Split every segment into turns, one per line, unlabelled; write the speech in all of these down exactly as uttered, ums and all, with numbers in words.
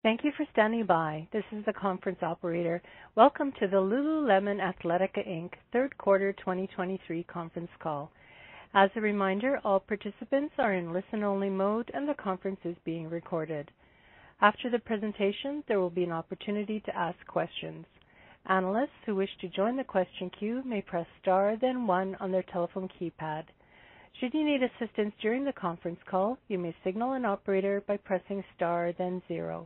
Thank you for standing by. This is the conference operator. Welcome to the Lululemon Athletica Incorporated. Third Quarter twenty twenty-three conference call. As a reminder, all participants are in listen-only mode and the conference is being recorded. After the presentation, there will be an opportunity to ask questions. Analysts who wish to join the question queue may press star then one on their telephone keypad. Should you need assistance during the conference call, you may signal an operator by pressing star then zero.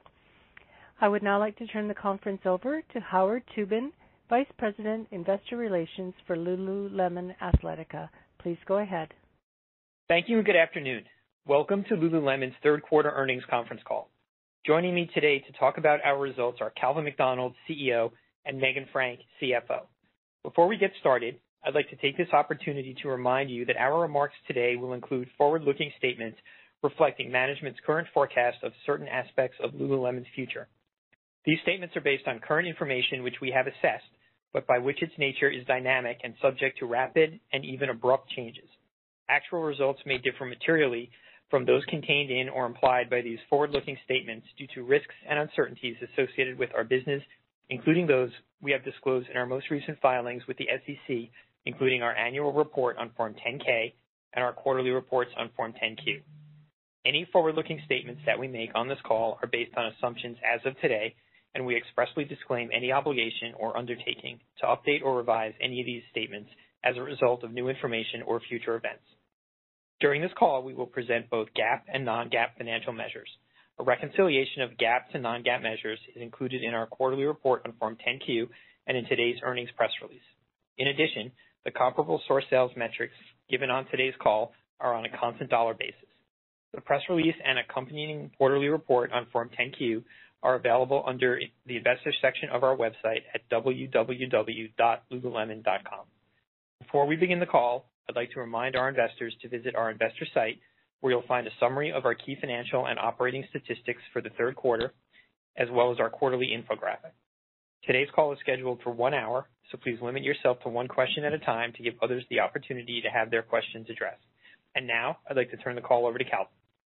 I would now like to turn the conference over to Howard Tubin, Vice President, Investor Relations for Lululemon Athletica. Please go ahead.
Thank you and good afternoon. Welcome to Lululemon's third quarter earnings conference call. Joining me today to talk about our results are Calvin McDonald, C E O, and Meghan Frank, C F O. Before we get started, I'd like to take this opportunity to remind you that our remarks today will include forward-looking statements reflecting management's current forecast of certain aspects of Lululemon's future. These statements are based on current information which we have assessed, but by which its nature is dynamic and subject to rapid and even abrupt changes. Actual results may differ materially from those contained in or implied by these forward-looking statements due to risks and uncertainties associated with our business, including those we have disclosed in our most recent filings with the S E C, including our annual report on Form ten K and our quarterly reports on Form ten Q. Any forward-looking statements that we make on this call are based on assumptions as of today, and we expressly disclaim any obligation or undertaking to update or revise any of these statements as a result of new information or future events. During this call, we will present both GAAP and non-GAAP financial measures. A reconciliation of GAAP to non-GAAP measures is included in our quarterly report on Form ten Q and in today's earnings press release. In addition, the comparable store sales metrics given on today's call are on a constant dollar basis. The press release and accompanying quarterly report on Form ten Q are available under the Investors section of our website at w w w dot lululemon dot com. Before we begin the call, I'd like to remind our investors to visit our investor site where you'll find a summary of our key financial and operating statistics for the third quarter, as well as our quarterly infographic. Today's call is scheduled for one hour, so please limit yourself to one question at a time to give others the opportunity to have their questions addressed. And now, I'd like to turn the call over to Calvin.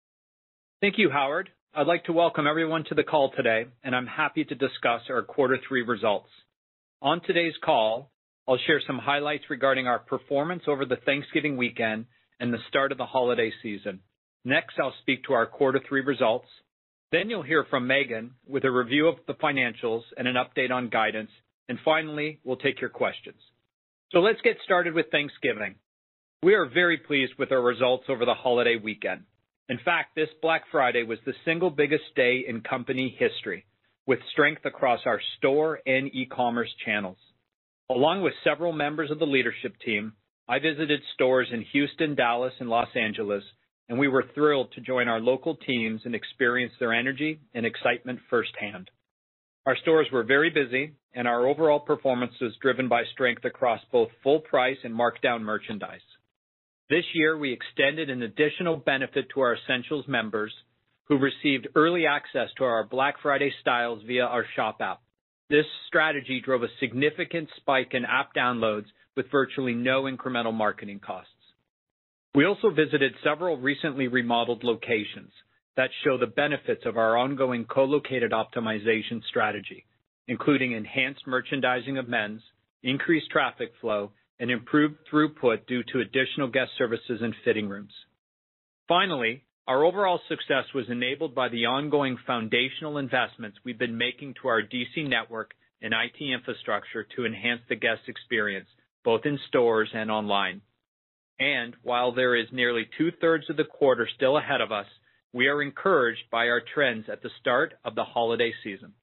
Thank you, Howard. I'd like to welcome everyone to the call today, and I'm happy to discuss our quarter three results. On today's call, I'll share some highlights regarding our performance over the Thanksgiving weekend and the start of the holiday season. Next, I'll speak to our quarter three results. Then you'll hear from Meghan with a review of the financials and an update on guidance. And finally, we'll take your questions. So let's get started with Thanksgiving. We are very pleased with our results over the holiday weekend. In fact, this Black Friday was the single biggest day in company history, with strength across our store and e-commerce channels. Along with several members of the leadership team, I visited stores in Houston, Dallas, and Los Angeles, and we were thrilled to join our local teams and experience their energy and excitement firsthand. Our stores were very busy, and our overall performance was driven by strength across both full price and markdown merchandise. This year, we extended an additional benefit to our Essentials members who received early access to our Black Friday styles via our shop app. This strategy drove a significant spike in app downloads with virtually no incremental marketing costs. We also visited several recently remodeled locations that show the benefits of our ongoing co-located optimization strategy, including enhanced merchandising of men's, increased traffic flow, and improved throughput due to additional guest services and fitting rooms. Finally, our overall success was enabled by the ongoing foundational investments we've been making to our D C network and I T infrastructure to enhance the guest experience, both in stores and online. And while there is nearly two-thirds of the quarter still ahead of us, we are encouraged by our trends at the start of the holiday season.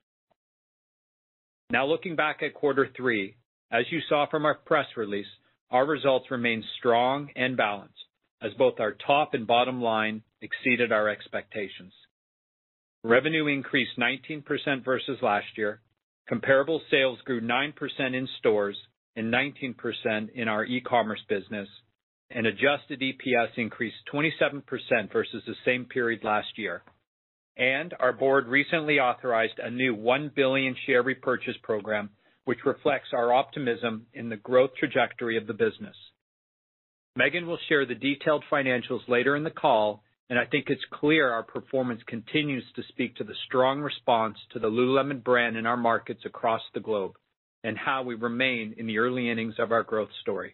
Now looking back at quarter three, as you saw from our press release, our results remained strong and balanced, as both our top and bottom line exceeded our expectations. Revenue increased nineteen percent versus last year. Comparable sales grew nine percent in stores and nineteen percent in our e-commerce business, and adjusted E P S increased twenty-seven percent versus the same period last year. And our board recently authorized a new one billion dollars share repurchase program, which reflects our optimism in the growth trajectory of the business. Meghan will share the detailed financials later in the call, and I think it's clear our performance continues to speak to the strong response to the Lululemon brand in our markets across the globe and how we remain in the early innings of our growth story.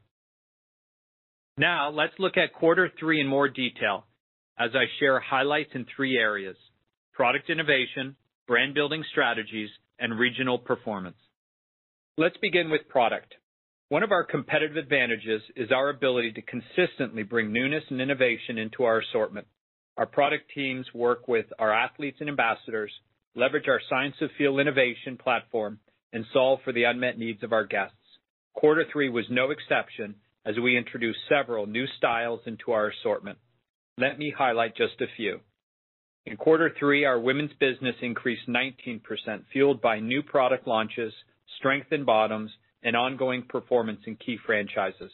Now, let's look at quarter three in more detail as I share highlights in three areas: product innovation, brand building strategies, and regional performance. Let's begin with product. One of our competitive advantages is our ability to consistently bring newness and innovation into our assortment. Our product teams work with our athletes and ambassadors, leverage our Science of Feel innovation platform, and solve for the unmet needs of our guests. Quarter three was no exception as we introduced several new styles into our assortment. Let me highlight just a few. In quarter three, our women's business increased nineteen percent, fueled by new product launches, strength in bottoms, and ongoing performance in key franchises.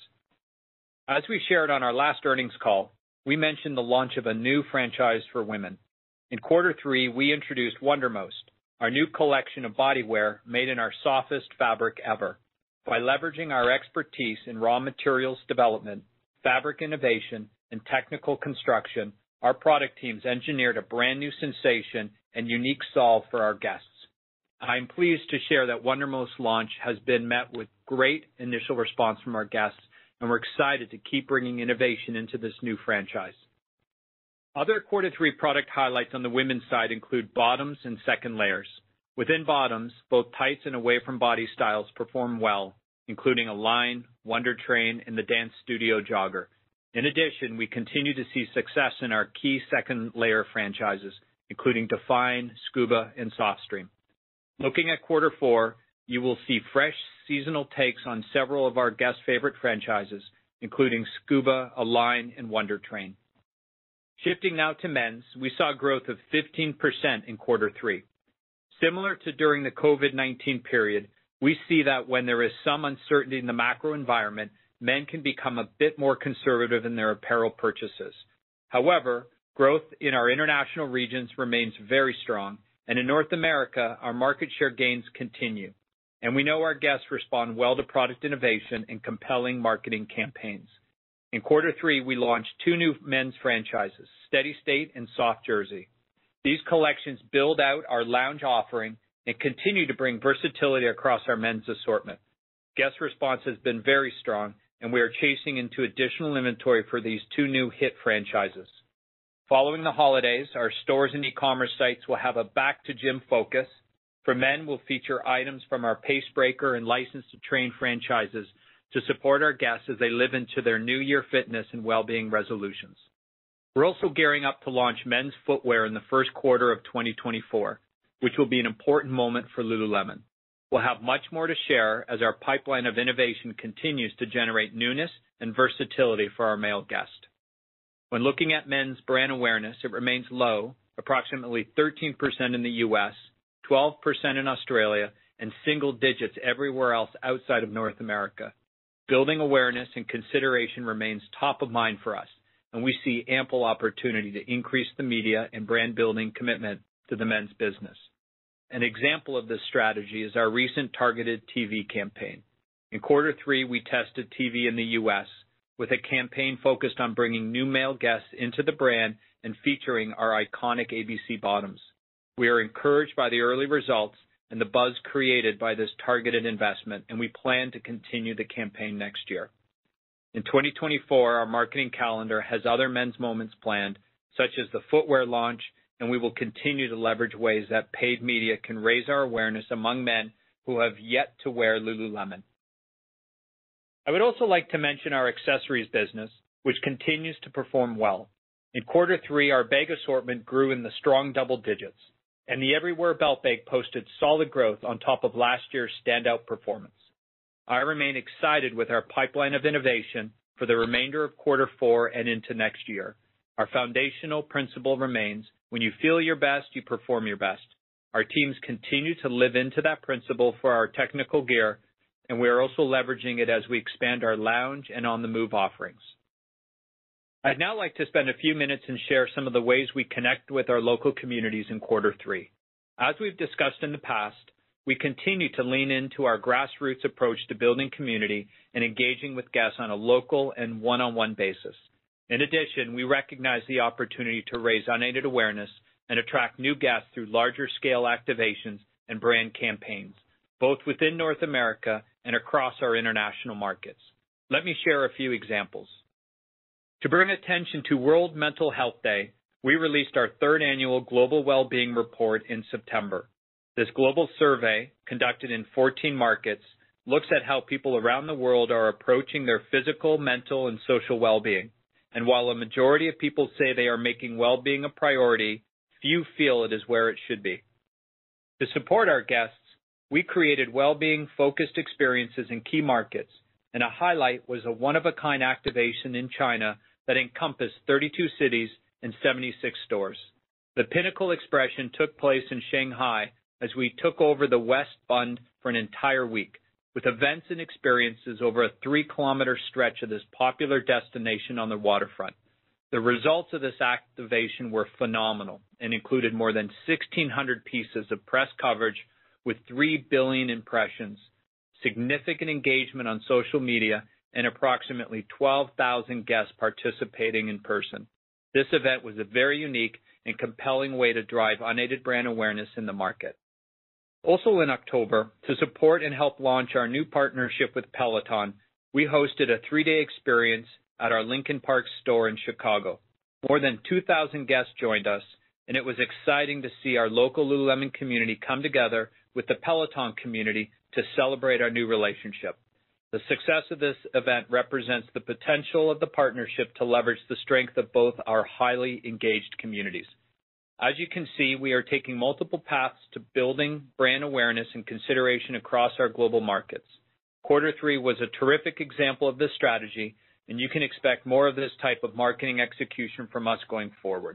As we shared on our last earnings call, we mentioned the launch of a new franchise for women. In quarter three, we introduced Wondermost, our new collection of bodywear made in our softest fabric ever. By leveraging our expertise in raw materials development, fabric innovation, and technical construction, our product teams engineered a brand new sensation and unique solve for our guests. I'm pleased to share that Wondermost launch has been met with great initial response from our guests, and we're excited to keep bringing innovation into this new franchise. Other quarter three product highlights on the women's side include bottoms and second layers. Within bottoms, both tights and away from body styles perform well, including Align, Wonder Train, and the Dance Studio Jogger. In addition, we continue to see success in our key second layer franchises, including Define, Scuba, and Softstreme. Looking at quarter four, you will see fresh seasonal takes on several of our guest favorite franchises, including Scuba, Align, and Wonder Train. Shifting now to men's, we saw growth of fifteen percent in quarter three. Similar to during the COVID nineteen period, we see that when there is some uncertainty in the macro environment, men can become a bit more conservative in their apparel purchases. However, growth in our international regions remains very strong, and in North America, our market share gains continue. And we know our guests respond well to product innovation and compelling marketing campaigns. In quarter three, we launched two new men's franchises, Steady State and Soft Jersey. These collections build out our lounge offering and continue to bring versatility across our men's assortment. Guest response has been very strong, and we are chasing into additional inventory for these two new hit franchises. Following the holidays, our stores and e-commerce sites will have a back-to-gym focus. For men, we'll feature items from our Pacebreaker and License to Train franchises to support our guests as they live into their New Year fitness and well-being resolutions. We're also gearing up to launch men's footwear in the first quarter of twenty twenty-four, which will be an important moment for Lululemon. We'll have much more to share as our pipeline of innovation continues to generate newness and versatility for our male guest. When looking at men's brand awareness, it remains low, approximately thirteen percent in the U S, twelve percent in Australia, and single digits everywhere else outside of North America. Building awareness and consideration remains top of mind for us, and we see ample opportunity to increase the media and brand building commitment to the men's business. An example of this strategy is our recent targeted T V campaign. In quarter three, we tested T V in the U S with a campaign focused on bringing new male guests into the brand and featuring our iconic A B C bottoms. We are encouraged by the early results and the buzz created by this targeted investment, and we plan to continue the campaign next year. In twenty twenty-four, our marketing calendar has other men's moments planned, such as the footwear launch, and we will continue to leverage ways that paid media can raise our awareness among men who have yet to wear Lululemon. I would also like to mention our accessories business, which continues to perform well. In quarter three, our bag assortment grew in the strong double digits, and the Everywhere belt bag posted solid growth on top of last year's standout performance. I remain excited with our pipeline of innovation for the remainder of quarter four and into next year. Our foundational principle remains, when you feel your best, you perform your best. Our teams continue to live into that principle for our technical gear, and we are also leveraging it as we expand our lounge and on-the-move offerings. I'd now like to spend a few minutes and share some of the ways we connect with our local communities in quarter three. As we've discussed in the past, we continue to lean into our grassroots approach to building community and engaging with guests on a local and one-on-one basis. In addition, we recognize the opportunity to raise unaided awareness and attract new guests through larger scale activations and brand campaigns, both within North America and across our international markets. Let me share a few examples. To bring attention to World Mental Health Day, we released our third annual Global Wellbeing Report in September. This global survey, conducted in fourteen markets, looks at how people around the world are approaching their physical, mental, and social well-being. And while a majority of people say they are making well-being a priority, few feel it is where it should be. To support our guests, we created well-being-focused experiences in key markets, and a highlight was a one-of-a-kind activation in China that encompassed thirty-two cities and seventy-six stores. The pinnacle expression took place in Shanghai as we took over the West Bund for an entire week, with events and experiences over a three-kilometer stretch of this popular destination on the waterfront. The results of this activation were phenomenal and included more than sixteen hundred pieces of press coverage with three billion impressions, significant engagement on social media, and approximately twelve thousand guests participating in person. This event was a very unique and compelling way to drive unaided brand awareness in the market. Also in October, to support and help launch our new partnership with Peloton, we hosted a three-day experience at our Lincoln Park store in Chicago. More than two thousand guests joined us, and it was exciting to see our local Lululemon community come together with the Peloton community to celebrate our new relationship. The success of this event represents the potential of the partnership to leverage the strength of both our highly engaged communities. As you can see, we are taking multiple paths to building brand awareness and consideration across our global markets. Quarter three was a terrific example of this strategy, and you can expect more of this type of marketing execution from us going forward.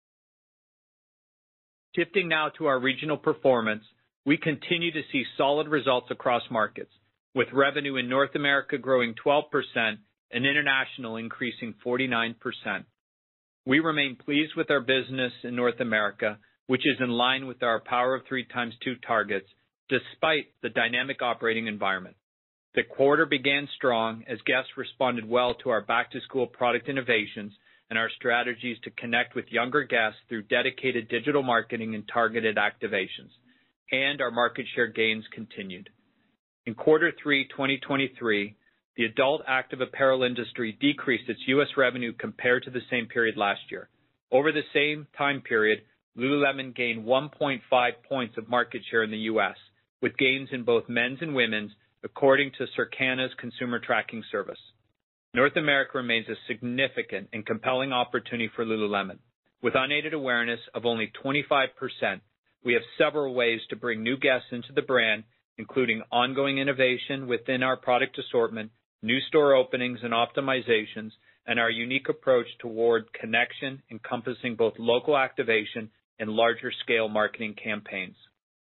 Shifting now to our regional performance, we continue to see solid results across markets, with revenue in North America growing twelve percent and international increasing forty-nine percent. We remain pleased with our business in North America, which is in line with our Power of Three times Two targets, despite the dynamic operating environment. The quarter began strong as guests responded well to our back-to-school product innovations and our strategies to connect with younger guests through dedicated digital marketing and targeted activations. And our market share gains continued. In quarter three, twenty twenty-three, the adult active apparel industry decreased its U S revenue compared to the same period last year. Over the same time period, Lululemon gained one point five points of market share in the U S, with gains in both men's and women's, according to Circana's consumer tracking service. North America remains a significant and compelling opportunity for Lululemon. With unaided awareness of only twenty-five percent, we have several ways to bring new guests into the brand, including ongoing innovation within our product assortment, new store openings and optimizations, and our unique approach toward connection encompassing both local activation and larger scale marketing campaigns.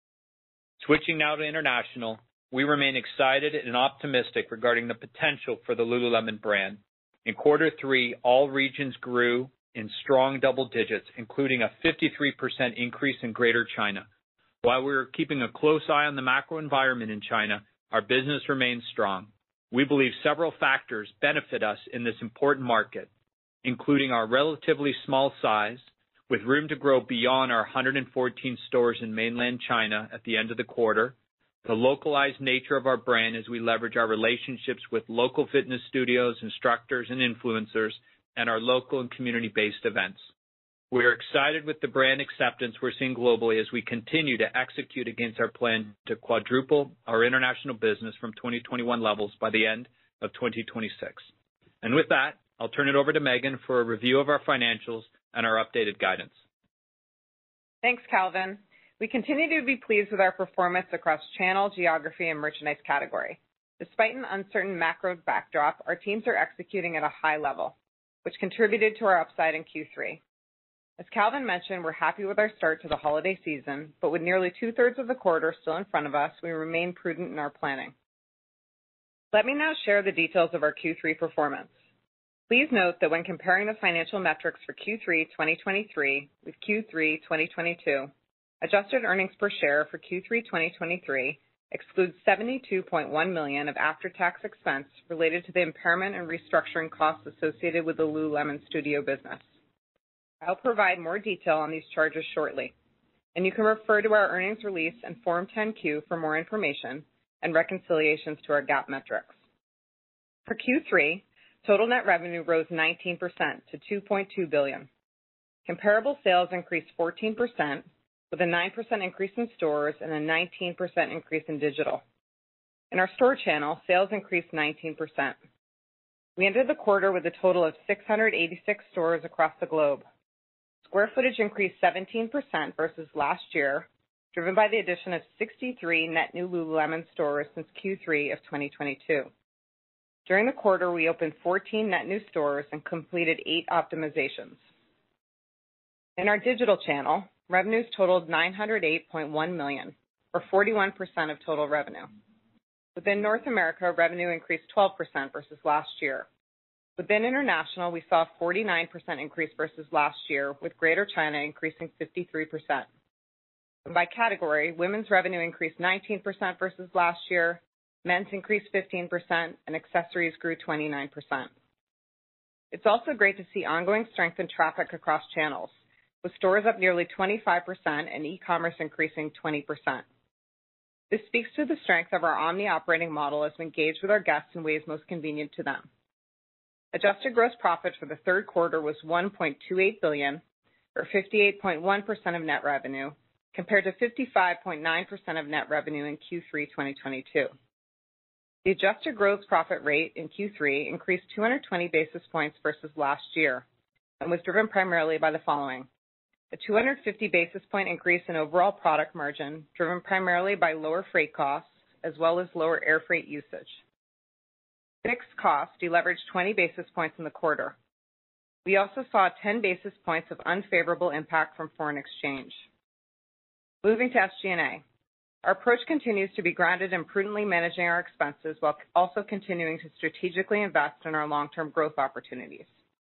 Switching now to international, we remain excited and optimistic regarding the potential for the Lululemon brand. In quarter three, all regions grew in strong double digits, including a fifty-three percent increase in Greater China. While we're keeping a close eye on the macro environment in China, our business remains strong. We believe several factors benefit us in this important market, including our relatively small size, with room to grow beyond our one hundred fourteen stores in mainland China at the end of the quarter, the localized nature of our brand as we leverage our relationships with local fitness studios, instructors, and influencers, and our local and community-based events. We are excited with the brand acceptance we're seeing globally as we continue to execute against our plan to quadruple our international business from twenty twenty-one levels by the end of twenty twenty-six. And with that, I'll turn it over to Megan for a review of our financials and our updated guidance.
Thanks, Calvin. We continue to be pleased with our performance across channel, geography, and merchandise category. Despite an uncertain macro backdrop, our teams are executing at a high level, which contributed to our upside in Q three. As Calvin mentioned, we're happy with our start to the holiday season, but with nearly two-thirds of the quarter still in front of us, we remain prudent in our planning. Let me now share the details of our Q three performance. Please note that when comparing the financial metrics for Q three twenty twenty-three with Q three twenty twenty-two, adjusted earnings per share for Q three twenty twenty-three excludes seventy-two point one million dollars of after-tax expense related to the impairment and restructuring costs associated with the Lululemon Studio business. I'll provide more detail on these charges shortly, and you can refer to our earnings release and Form ten Q for more information and reconciliations to our GAAP metrics. For Q three, total net revenue rose nineteen percent to two point two billion dollars. Comparable sales increased fourteen percent, with a nine percent increase in stores and a nineteen percent increase in digital. In our store channel, sales increased nineteen percent. We ended the quarter with a total of six hundred eighty-six stores across the globe. Square footage increased seventeen percent versus last year, driven by the addition of sixty-three net new Lululemon stores since Q three of twenty twenty-two. During the quarter, we opened fourteen net new stores and completed eight optimizations. In our digital channel, revenues totaled nine hundred eight point one million dollars, or forty-one percent of total revenue. Within North America, revenue increased twelve percent versus last year. Within international, we saw a forty-nine percent increase versus last year, with Greater China increasing fifty-three percent. And by category, women's revenue increased nineteen percent versus last year, men's increased fifteen percent, and accessories grew twenty-nine percent. It's also great to see ongoing strength in traffic across channels, with stores up nearly twenty-five percent and e-commerce increasing twenty percent. This speaks to the strength of our omni operating model as we engage with our guests in ways most convenient to them. Adjusted gross profit for the third quarter was one point two eight billion dollars, or fifty-eight point one percent of net revenue, compared to fifty-five point nine percent of net revenue in Q three twenty twenty-two. The adjusted gross profit rate in Q three increased two hundred twenty basis points versus last year and was driven primarily by the following: a two hundred fifty basis point increase in overall product margin, driven primarily by lower freight costs as well as lower air freight usage. Fixed costs deleveraged twenty basis points in the quarter. We also saw ten basis points of unfavorable impact from foreign exchange. Moving to S G and A. Our approach continues to be grounded in prudently managing our expenses while also continuing to strategically invest in our long-term growth opportunities.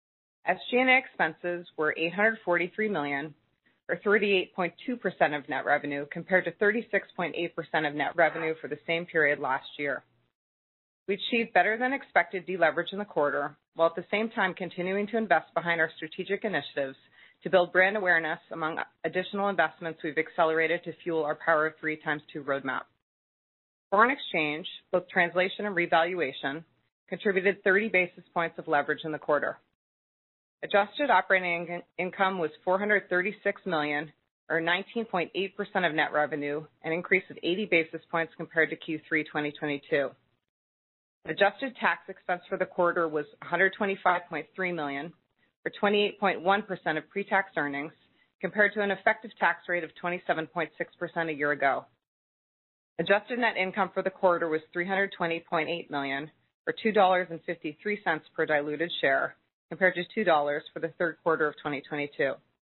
S G and A expenses were eight hundred forty-three million dollars, or thirty-eight point two percent of net revenue, compared to thirty-six point eight percent of net revenue for the same period last year. We achieved better than expected deleverage in the quarter, while at the same time continuing to invest behind our strategic initiatives to build brand awareness among additional investments we've accelerated to fuel our Power of Three times Two roadmap. Foreign exchange, both translation and revaluation, contributed thirty basis points of leverage in the quarter. Adjusted operating in- income was four hundred thirty-six million dollars, or nineteen point eight percent of net revenue, an increase of eighty basis points compared to Q three twenty twenty-two. Adjusted tax expense for the quarter was one hundred twenty-five point three million dollars, or twenty-eight point one percent of pre-tax earnings, compared to an effective tax rate of twenty-seven point six percent a year ago. Adjusted net income for the quarter was three hundred twenty point eight million dollars, or two dollars and fifty-three cents per diluted share, compared to two dollars for the third quarter of twenty twenty-two.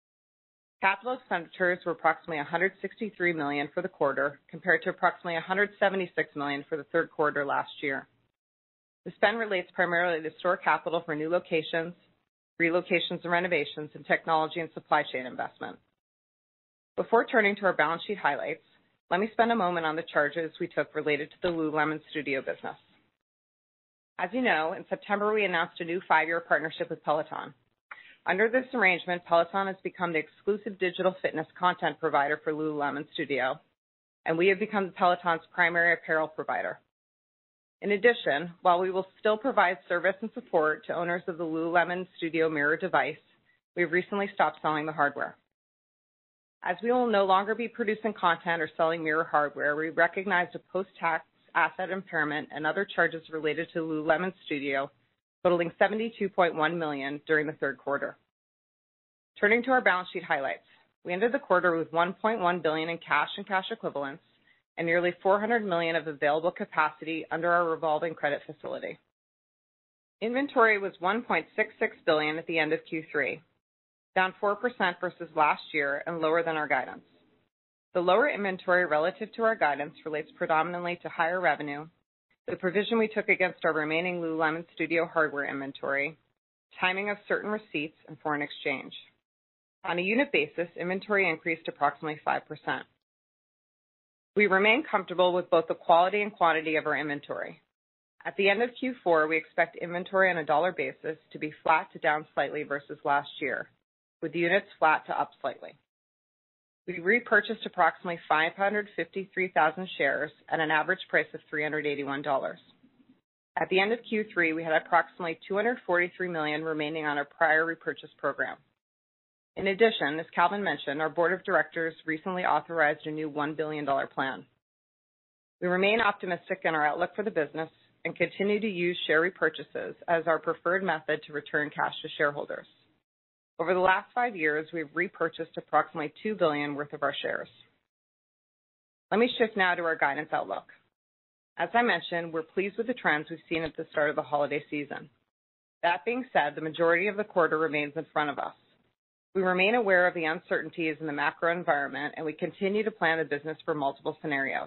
Capital expenditures were approximately one hundred sixty-three million dollars for the quarter, compared to approximately one hundred seventy-six million dollars for the third quarter last year. The spend relates primarily to store capital for new locations, relocations and renovations, and technology and supply chain investment. Before turning to our balance sheet highlights, let me spend a moment on the charges we took related to the Lululemon Studio business. As you know, in September we announced a new five-year partnership with Peloton. Under this arrangement, Peloton has become the exclusive digital fitness content provider for Lululemon Studio, and we have become Peloton's primary apparel provider. In addition, while we will still provide service and support to owners of the Lululemon Studio Mirror device, we have recently stopped selling the hardware. As we will no longer be producing content or selling Mirror hardware, we recognized a post-tax asset impairment and other charges related to Lululemon Studio totaling seventy-two point one million dollars during the third quarter. Turning to our balance sheet highlights, we ended the quarter with one point one billion dollars in cash and cash equivalents and nearly four hundred million dollars of available capacity under our revolving credit facility. Inventory was one point six six billion dollars at the end of Q three, down four percent versus last year and lower than our guidance. The lower inventory relative to our guidance relates predominantly to higher revenue, the provision we took against our remaining Lululemon Studio hardware inventory, timing of certain receipts, and foreign exchange. On a unit basis, inventory increased approximately five percent. We remain comfortable with both the quality and quantity of our inventory. At the end of Q four, we expect inventory on a dollar basis to be flat to down slightly versus last year, with units flat to up slightly. We repurchased approximately five hundred fifty-three thousand shares at an average price of three hundred eighty-one dollars. At the end of Q three, we had approximately two hundred forty-three million dollars remaining on our prior repurchase program. In addition, as Calvin mentioned, our board of directors recently authorized a new one billion dollars plan. We remain optimistic in our outlook for the business and continue to use share repurchases as our preferred method to return cash to shareholders. Over the last five years, we've repurchased approximately two billion dollars worth of our shares. Let me shift now to our guidance outlook. As I mentioned, we're pleased with the trends we've seen at the start of the holiday season. That being said, the majority of the quarter remains in front of us. We remain aware of the uncertainties in the macro environment, and we continue to plan the business for multiple scenarios.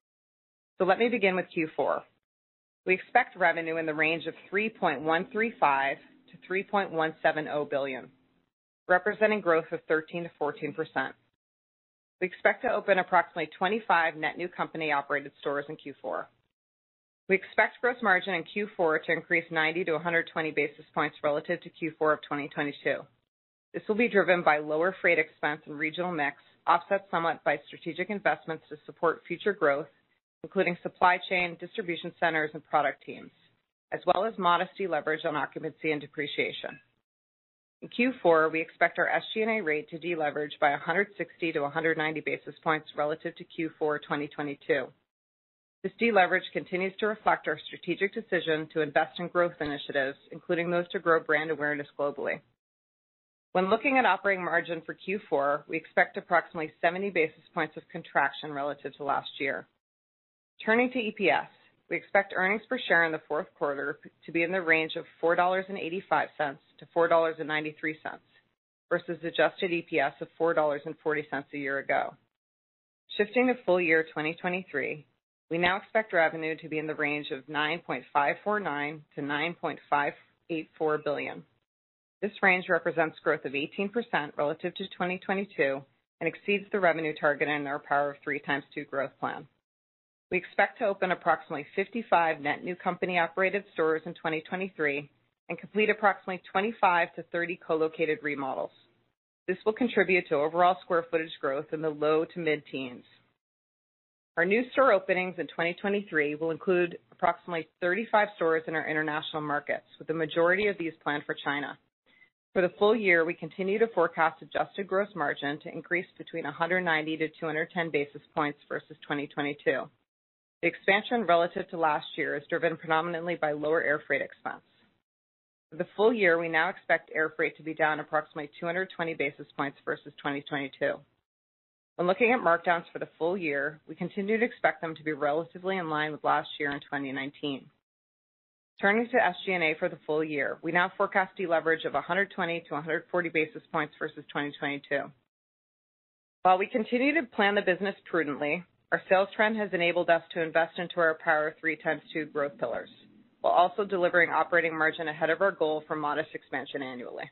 So let me begin with Q four. We expect revenue in the range of three point one three five to three point one seven zero billion dollars, representing growth of thirteen to fourteen percent. We expect to open approximately twenty-five net new company-operated stores in Q four. We expect gross margin in Q four to increase ninety to one hundred twenty basis points relative to Q four of twenty twenty-two. This will be driven by lower freight expense and regional mix, offset somewhat by strategic investments to support future growth, including supply chain, distribution centers, and product teams, as well as modest deleverage on occupancy and depreciation. In Q four, we expect our S G and A rate to deleverage by one hundred sixty to one hundred ninety basis points relative to Q four twenty twenty-two. This deleverage continues to reflect our strategic decision to invest in growth initiatives, including those to grow brand awareness globally. When looking at operating margin for Q four, we expect approximately seventy basis points of contraction relative to last year. Turning to E P S, we expect earnings per share in the fourth quarter to be in the range of four dollars and eighty-five cents to four dollars and ninety-three cents versus adjusted E P S of four dollars and forty cents a year ago. Shifting to full year twenty twenty-three, we now expect revenue to be in the range of nine point five four nine to nine point five eight four billion dollars. This range represents growth of eighteen percent relative to twenty twenty-two and exceeds the revenue target in our Power of Three times Two growth plan. We expect to open approximately fifty-five net new company-operated stores in twenty twenty-three and complete approximately twenty-five to thirty co-located remodels. This will contribute to overall square footage growth in the low to mid-teens. Our new store openings in twenty twenty-three will include approximately thirty-five stores in our international markets, with the majority of these planned for China. For the full year, we continue to forecast adjusted gross margin to increase between one hundred ninety to two hundred ten basis points versus twenty twenty-two. The expansion relative to last year is driven predominantly by lower air freight expense. For the full year, we now expect air freight to be down approximately two hundred twenty basis points versus twenty twenty-two. When looking at markdowns for the full year, we continue to expect them to be relatively in line with last year in twenty nineteen. Turning to S G and A for the full year, we now forecast deleverage of one hundred twenty to one hundred forty basis points versus twenty twenty-two. While we continue to plan the business prudently, our sales trend has enabled us to invest into our Power of Three times Two growth pillars, while also delivering operating margin ahead of our goal for modest expansion annually.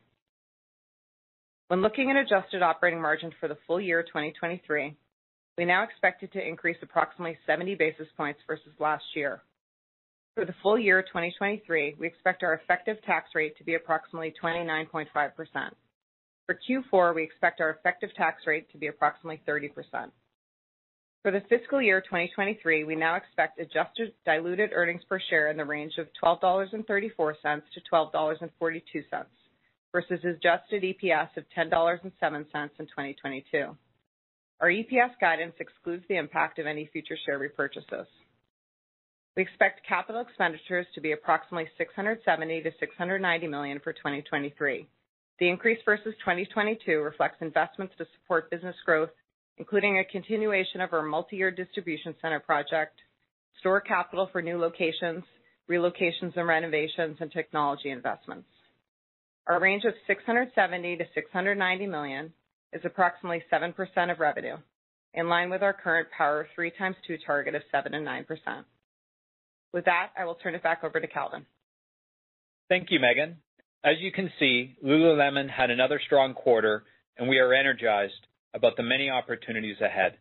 When looking at adjusted operating margin for the full year twenty twenty-three, we now expect it to increase approximately seventy basis points versus last year. For the full year twenty twenty-three, we expect our effective tax rate to be approximately twenty-nine point five percent. For Q four, we expect our effective tax rate to be approximately thirty percent. For the fiscal year twenty twenty-three, we now expect adjusted diluted earnings per share in the range of twelve dollars and thirty-four cents to twelve dollars and forty-two cents versus adjusted E P S of ten dollars and seven cents in twenty twenty-two. Our E P S guidance excludes the impact of any future share repurchases. We expect capital expenditures to be approximately six hundred seventy to six hundred ninety million dollars for twenty twenty-three. The increase versus twenty twenty-two reflects investments to support business growth, including a continuation of our multi-year distribution center project, store capital for new locations, relocations and renovations, and technology investments. Our range of six hundred seventy to six hundred ninety million dollars is approximately seven percent of revenue, in line with our current Power of Three times Two target of seven and nine percent. With that, I will turn it back over to Calvin.
Thank you, Megan. As you can see, Lululemon had another strong quarter, and we are energized about the many opportunities ahead.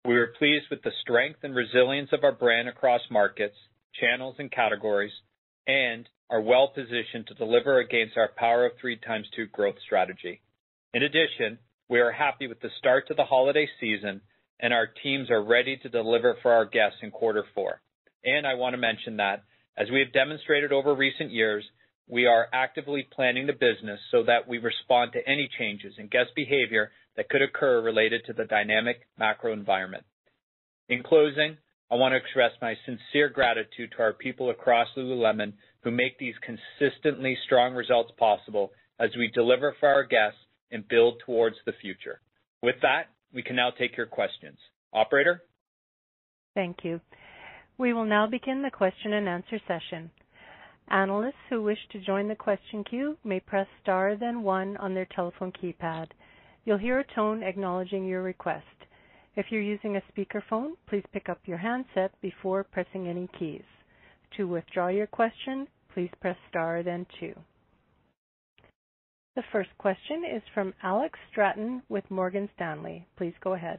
We were pleased with the strength and resilience of our brand across markets, channels, and categories, and are well positioned to deliver against our Power of Three times Two growth strategy. In addition, we are happy with the start to the holiday season, and our teams are ready to deliver for our guests in quarter four. And I want to mention that, as we have demonstrated over recent years, we are actively planning the business so that we respond to any changes in guest behavior that could occur related to the dynamic macro environment. In closing, I want to express my sincere gratitude to our people across Lululemon who make these consistently strong results possible as we deliver for our guests and build towards the future. With that, we can now take your questions. Operator?
Thank you. We will now begin the question and answer session. Analysts who wish to join the question queue may press star then one on their telephone keypad. You'll hear a tone acknowledging your request. If you're using a speakerphone, please pick up your handset before pressing any keys. To withdraw your question, please press star then two. The first question is from Alex Stratton with Morgan Stanley. Please go ahead.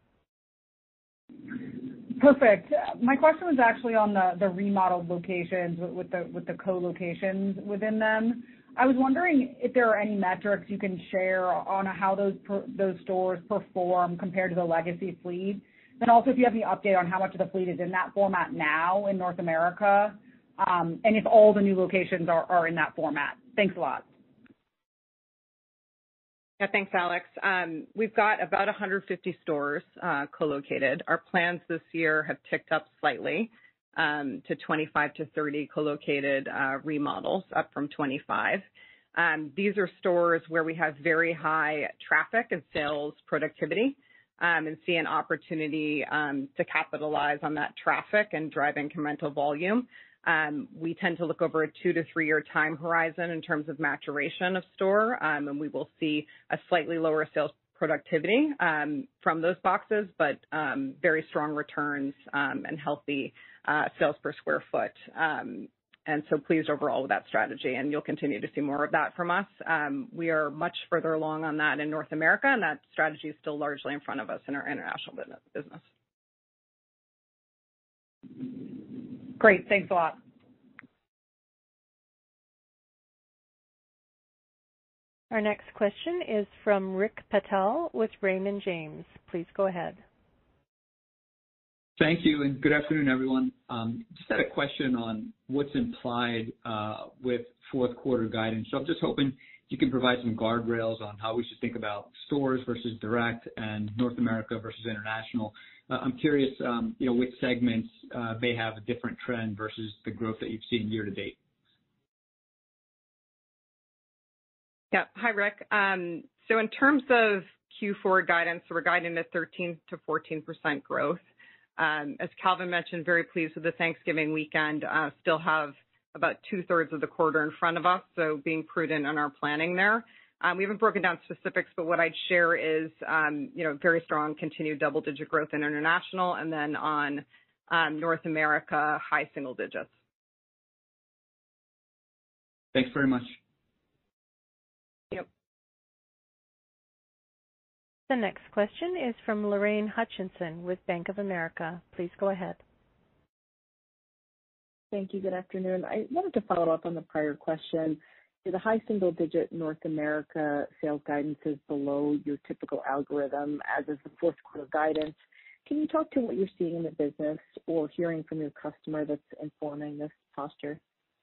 Perfect. My question was actually on the, the remodeled locations with the with the co-locations within them. I was wondering if there are any metrics you can share on how those per, those stores perform compared to the legacy fleet. Then also if you have any update on how much of the fleet is in that format now in North America, um, and if all the new locations are, are in that format. Thanks a lot.
Yeah, thanks, Alex. Um, we've got about one hundred fifty stores uh, co-located. Our plans this year have ticked up slightly um, to twenty-five to thirty co-located uh, remodels, up from twenty-five. Um, these are stores where we have very high traffic and sales productivity um, and see an opportunity um, to capitalize on that traffic and drive incremental volume. Um, we tend to look over a two to three year time horizon in terms of maturation of store, um, and we will see a slightly lower sales productivity um, from those boxes, but um, very strong returns um, and healthy uh, sales per square foot. Um, and so pleased overall with that strategy, and you'll continue to see more of that from us. Um, we are much further along on that in North America, and that strategy is still largely in front of us in our international business.
Great. Thanks a lot.
Our next question is from Rick Patel with Raymond James. Please go ahead.
Thank you, and good afternoon, everyone. Um, just had a question on what's implied uh, with fourth quarter guidance. So I'm just hoping you can provide some guardrails on how we should think about stores versus direct and North America versus international. Uh, I'm curious, um, you know, which segments uh, may have a different trend versus the growth that you've seen year to date.
Yeah. Hi, Rick. Um, so in terms of Q four guidance, so we're guiding to thirteen to fourteen percent growth. Um, as Calvin mentioned, very pleased with the Thanksgiving weekend. Uh, still have about two-thirds of the quarter in front of us, so being prudent in our planning there. Um, we haven't broken down specifics, but what I'd share is, um, you know, very strong continued double-digit growth in international, and then on um, North America, high single digits.
Thanks very much.
Yep.
The next question is from Lorraine Hutchinson with Bank of America. Please go ahead.
Thank you. Good afternoon. I wanted to follow up on the prior question. The high single-digit North America sales guidance is below your typical algorithm, as is the fourth quarter guidance. Can you talk to what you're seeing in the business or hearing from your customer that's informing this posture?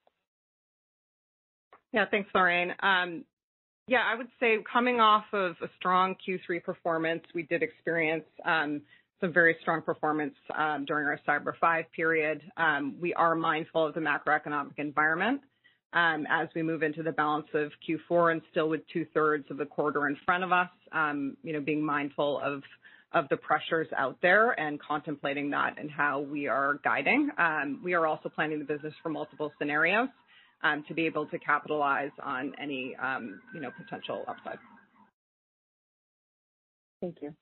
Yeah, thanks, Lorraine. Um, yeah, I would say coming off of a strong Q three performance, we did experience um, some very strong performance um, during our Cyber five period. Um, we are mindful of the macroeconomic environment um, as we move into the balance of Q four, and still with two-thirds of the quarter in front of us, um, you know, being mindful of of the pressures out there and contemplating that and how we are guiding. Um, we are also planning the business for multiple scenarios um, to be able to capitalize on any, um, you know, potential upside.
Thank you.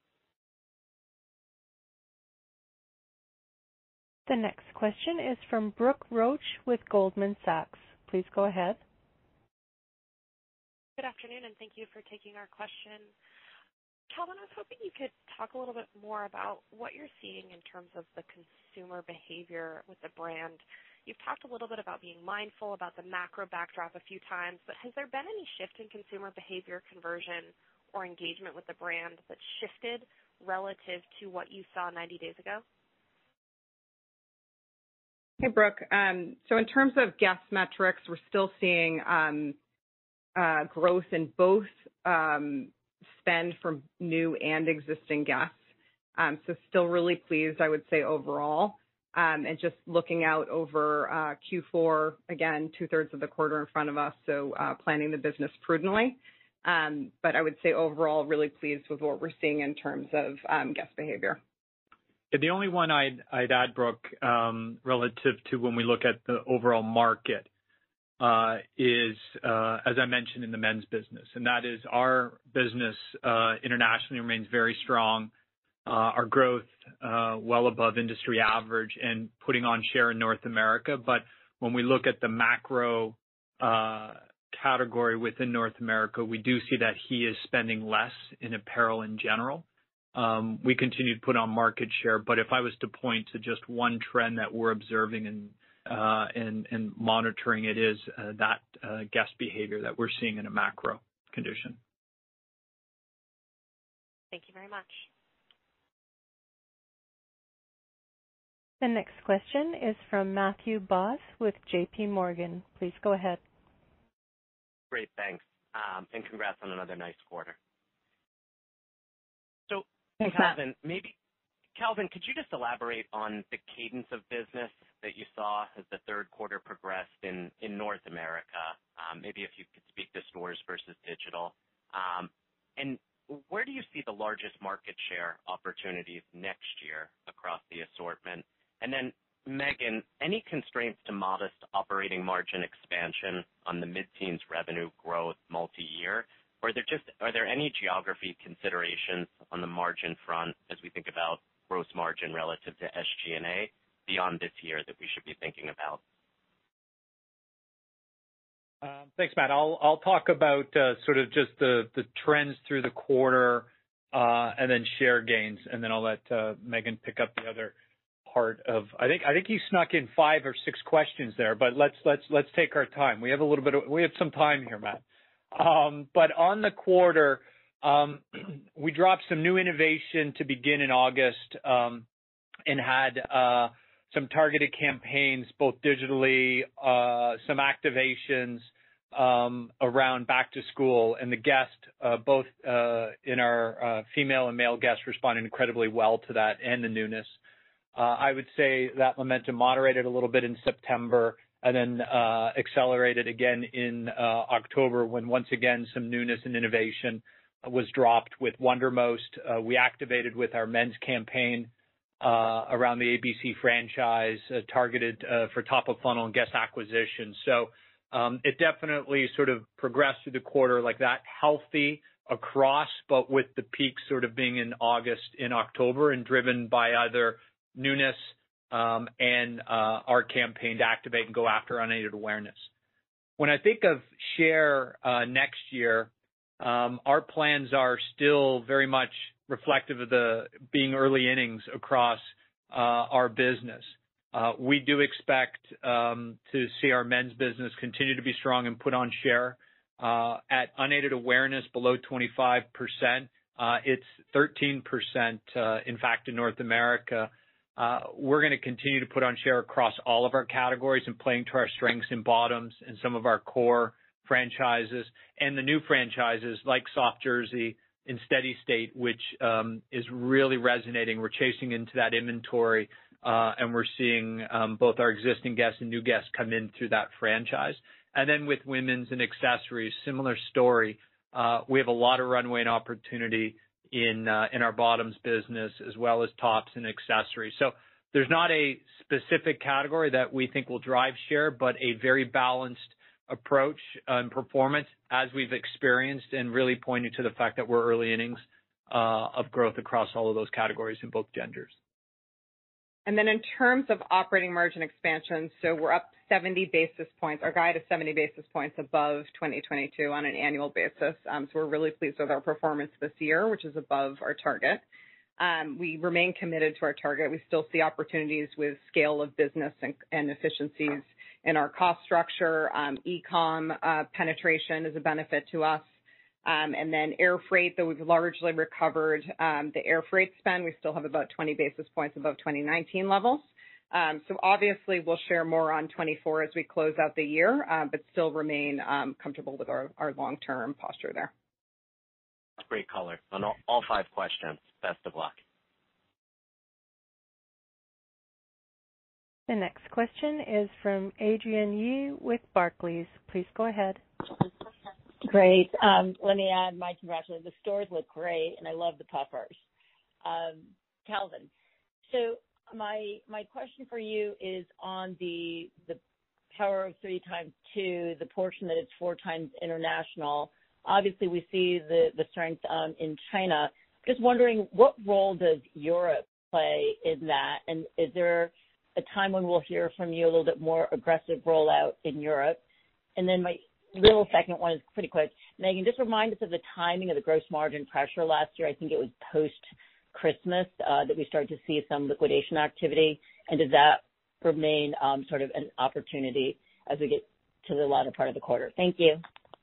The next question is from Brooke Roach with Goldman Sachs. Please go ahead.
Good afternoon, and thank you for taking our question. Calvin, I was hoping you could talk a little bit more about what you're seeing in terms of the consumer behavior with the brand. You've talked a little bit about being mindful about the macro backdrop a few times, but has there been any shift in consumer behavior, conversion, or engagement with the brand that shifted relative to what you saw ninety days ago?
Hey, Brooke. Um, so in terms of guest metrics, we're still seeing um, uh, growth in both um, spend from new and existing guests. Um, so still really pleased, I would say, overall. Um, and just looking out over uh, Q four, again, two-thirds of the quarter in front of us, so uh, planning the business prudently. Um, but I would say overall really pleased with what we're seeing in terms of um, guest behavior.
Yeah, the only one I'd, I'd add, Brooke, um, relative to when we look at the overall market, uh, is, uh, as I mentioned, in the men's business, and that is our business uh, internationally remains very strong. Uh, our growth uh, well above industry average and putting on share in North America. But when we look at the macro uh, category within North America, we do see that he is spending less in apparel in general. Um, we continue to put on market share, but if I was to point to just one trend that we're observing and uh, and, and monitoring, it is uh, that uh, guest behavior that we're seeing in a macro condition.
Thank you very much.
The next question is from Matthew Boss with J P Morgan. Please go ahead.
Great, thanks, um, and congrats on another nice quarter. So,
Thanks,
Calvin,
Matt.
maybe Calvin, could you just elaborate on the cadence of business that you saw as the third quarter progressed in, in North America? Um, maybe if you could speak to stores versus digital. Um, and where do you see the largest market share opportunities next year across the assortment? And then, Megan, any constraints to modest operating margin expansion on the mid-teens revenue growth multi-year? Or are there just are there any geography considerations on the margin front as we think about gross margin relative to S G and A beyond this year that we should be thinking about?
Um, thanks, Matt. I'll I'll talk about uh, sort of just the the trends through the quarter uh, and then share gains, and then I'll let uh, Megan pick up the other part of. I think I think you snuck in five or six questions there, but let's let's let's take our time. We have a little bit of we have some time here, Matt. Um, but on the quarter, um, we dropped some new innovation to begin in August um, and had uh, some targeted campaigns, both digitally, uh, some activations um, around back to school, and the guest, uh, both uh, in our uh, female and male guests, responded incredibly well to that and the newness. Uh, I would say that momentum moderated a little bit in September and then uh, accelerated again in uh, October when once again some newness and innovation was dropped with Wondermost. Uh, we activated with our men's campaign uh, around the A B C franchise, uh, targeted uh, for top of funnel and guest acquisition. So um, it definitely sort of progressed through the quarter like that, healthy across, but with the peak sort of being in August, in October, and driven by either newness um, and uh, our campaign to activate and go after unaided awareness. When I think of share uh, next year, um, our plans are still very much reflective of the being early innings across uh, our business. Uh, we do expect um, to see our men's business continue to be strong and put on share. Uh, at unaided awareness below twenty-five percent, uh, it's thirteen percent, uh, in fact, in North America. Uh, we're going to continue to put on share across all of our categories and playing to our strengths in bottoms and some of our core franchises and the new franchises like Soft Jersey in Steady State, which um, is really resonating. We're chasing into that inventory, uh, and we're seeing um, both our existing guests and new guests come in through that franchise. And then with women's and accessories, similar story. Uh, we have a lot of runway and opportunity in uh, in our bottoms business as well as tops and accessories. So there's not a specific category that we think will drive share, but a very balanced approach and performance as we've experienced, and really pointing to the fact that we're early innings uh, of growth across all of those categories in both genders.
And then in terms of operating margin expansion, so we're up seventy basis points. Our guide is seventy basis points above twenty twenty-two on an annual basis. Um, so we're really pleased with our performance this year, which is above our target. Um, we remain committed to our target. We still see opportunities with scale of business and, and efficiencies in our cost structure. Um, e-com uh, penetration is a benefit to us. Um, and then air freight, though we've largely recovered um, the air freight spend, we still have about twenty basis points above twenty nineteen levels. Um, so obviously we'll share more on twenty-four as we close out the year, uh, but still remain um, comfortable with our, our long-term posture there.
Great color on all, all five questions. Best of luck.
The next question is from Adrienne Yih with Barclays. Please go ahead.
Great. Um, let me add my congratulations. The stores look great, and I love the puffers. Um, Calvin, so my my question for you is on the the power of three times two, the portion that it's four times international. Obviously, we see the, the strength um, in China. Just wondering, what role does Europe play in that? And is there a time when we'll hear from you a little bit more aggressive rollout in Europe? And then my little second one is pretty quick. Megan, just remind us of the timing of the gross margin pressure last year. I think it was post-Christmas uh, that we started to see some liquidation activity. And does that remain um, sort of an opportunity as we get to the latter part of the quarter? Thank you.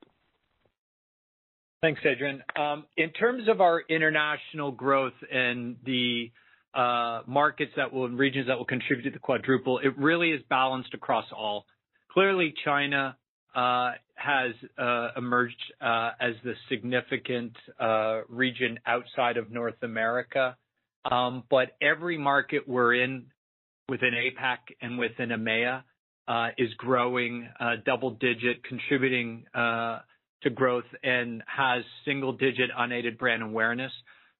Thanks, Adrienne. Um, in terms of our international growth and the uh, markets that will, and regions that will contribute to the quadruple, it really is balanced across all. Clearly, China uh, has uh, emerged uh, as the significant uh, region outside of North America. Um, but every market we're in within APAC and within EMEA uh, is growing uh, double digit, contributing uh, to growth, and has single digit unaided brand awareness.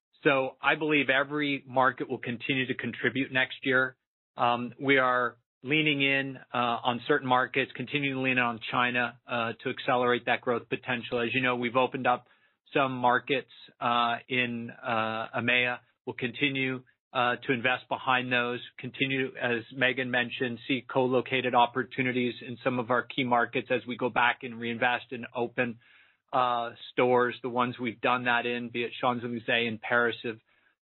So I believe every market will continue to contribute next year. Um, we are leaning in uh, on certain markets, continuing to lean on China uh, to accelerate that growth potential. As you know, we've opened up some markets uh, in uh, EMEA. We'll continue uh, to invest behind those, continue, as Megan mentioned, see co-located opportunities in some of our key markets as we go back and reinvest and open uh, stores. The ones we've done that in, be it Champs-Élysées and Paris, have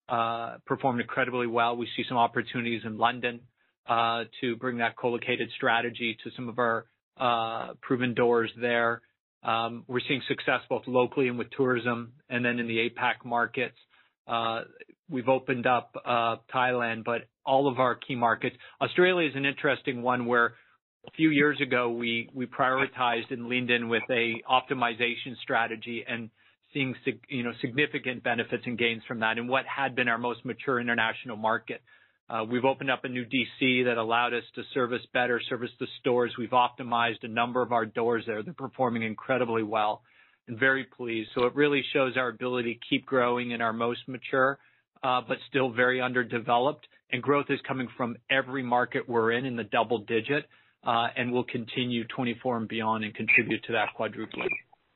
uh, performed incredibly well. We see some opportunities in London uh, to bring that co-located strategy to some of our uh, proven doors there. Um, we're seeing success both locally and with tourism, and then in the APAC markets. Uh, we've opened up uh, Thailand, but all of our key markets. Australia is an interesting one where a few years ago we, we prioritized and leaned in with a optimization strategy and seeing you know significant benefits and gains from that in what had been our most mature international market. Uh, we've opened up a new D C that allowed us to service better, service the stores. We've optimized a number of our doors there. They're performing incredibly well and very pleased. So it really shows our ability to keep growing in our most mature, uh, but still very underdeveloped. And growth is coming from every market we're in in the double digit, uh, and will continue twenty-four and beyond and contribute to that quadrupling.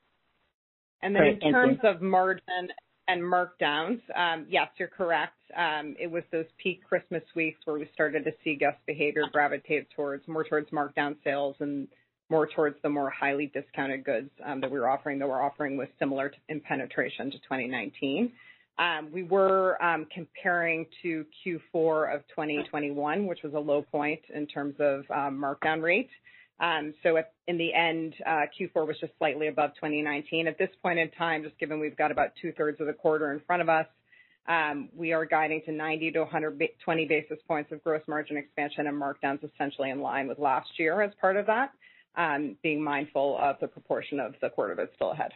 And then in terms of margin and markdowns, um, yes, you're correct. Um, it was those peak Christmas weeks where we started to see guest behavior gravitate towards more towards markdown sales and more towards the more highly discounted goods um, that we were offering, that we're offering with similar to, in penetration to twenty nineteen. Um, we were um, comparing to Q four of twenty twenty-one, which was a low point in terms of um, markdown rate. Um, so at, in the end, uh, Q four was just slightly above twenty nineteen. At this point in time, just given we've got about two-thirds of the quarter in front of us, um, we are guiding to ninety to one hundred twenty basis points of gross margin expansion and markdowns essentially in line with last year as part of that, um, being mindful of the proportion of the quarter that's still ahead.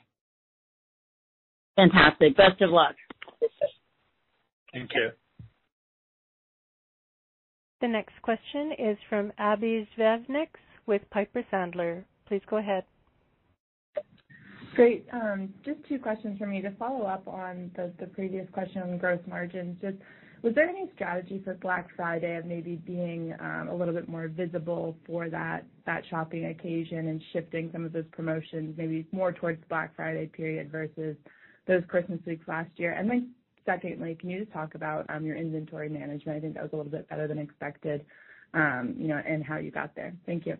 Fantastic. Best of luck.
Thank you.
The next question is from Abbie Zvejnieks with Piper Sandler. Please go ahead.
Great. Um, just two questions for me to follow up on the, the previous question on gross margins. Just was there any strategy for Black Friday of maybe being um, a little bit more visible for that that shopping occasion and shifting some of those promotions maybe more towards Black Friday period versus those Christmas weeks last year? And then secondly, can you just talk about um, your inventory management? I think that was a little bit better than expected, um, you know, and how you got there. Thank you.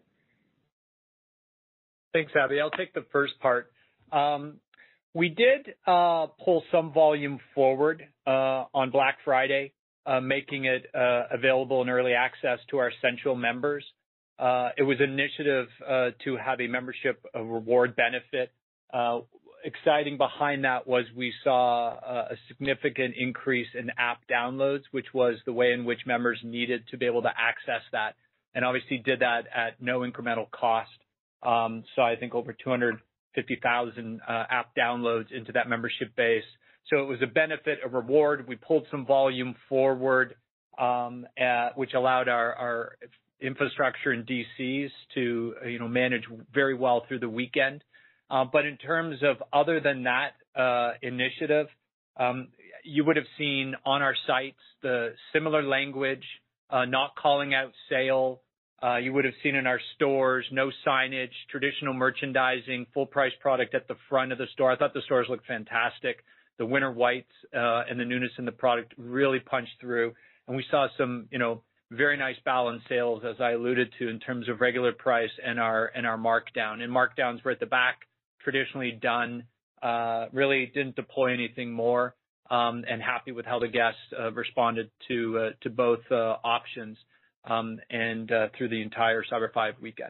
Thanks, Abby. I'll take the first part. Um, we did uh, pull some volume forward uh, on Black Friday, uh, making it uh, available in early access to our Essential members. Uh, it was an initiative uh, to have a membership a reward benefit. Uh, exciting behind that was we saw uh, a significant increase in app downloads, which was the way in which members needed to be able to access that, and obviously did that at no incremental cost. Um, so I think over two hundred fifty thousand uh, app downloads into that membership base. So it was a benefit, a reward. We pulled some volume forward, um, uh, which allowed our, our infrastructure and D Cs to, you know, manage very well through the weekend. Uh, but in terms of other than that uh, initiative, um, you would have seen on our sites the similar language, uh, not calling out sale. Uh, you would have seen in our stores, no signage, traditional merchandising, full price product at the front of the store. I thought the stores looked fantastic. The winter whites uh, and the newness in the product really punched through. And we saw some, you know, very nice balance sales, as I alluded to, in terms of regular price and our and our markdown. And markdowns were at the back, traditionally done. Uh, really didn't deploy anything more, um, and happy with how the guests uh, responded to uh, to both uh, options. Um, and uh, through the entire Cyber five weekend.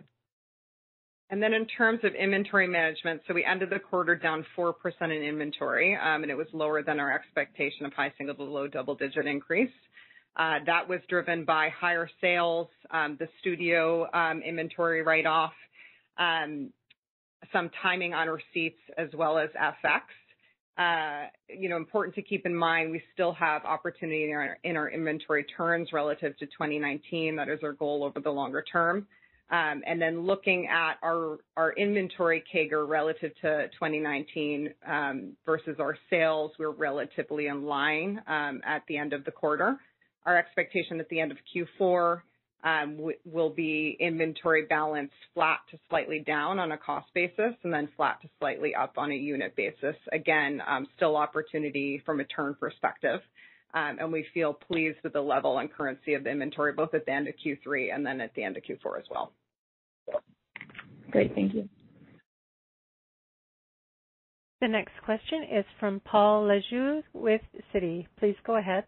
And then in terms of inventory management, so we ended the quarter down four percent in inventory, um, and it was lower than our expectation of high single to low double-digit increase. Uh, that was driven by higher sales, um, the studio um, inventory write-off, um, some timing on receipts, as well as F X. Uh, you know, important to keep in mind, we still have opportunity in our, in our inventory turns relative to twenty nineteen. That is our goal over the longer term. Um, and then looking at our, our inventory C A G R relative to twenty nineteen um, versus our sales, we're relatively in line um, at the end of the quarter. Our expectation at the end of Q four Um, w- will be inventory balance flat to slightly down on a cost basis, and then flat to slightly up on a unit basis. Again, um, still opportunity from a turn perspective, um, and we feel pleased with the level and currency of the inventory, both at the end of Q three and then at the end of Q four as well.
Great, thank you.
The next question is from Paul Lejuez with Citi. Please go ahead.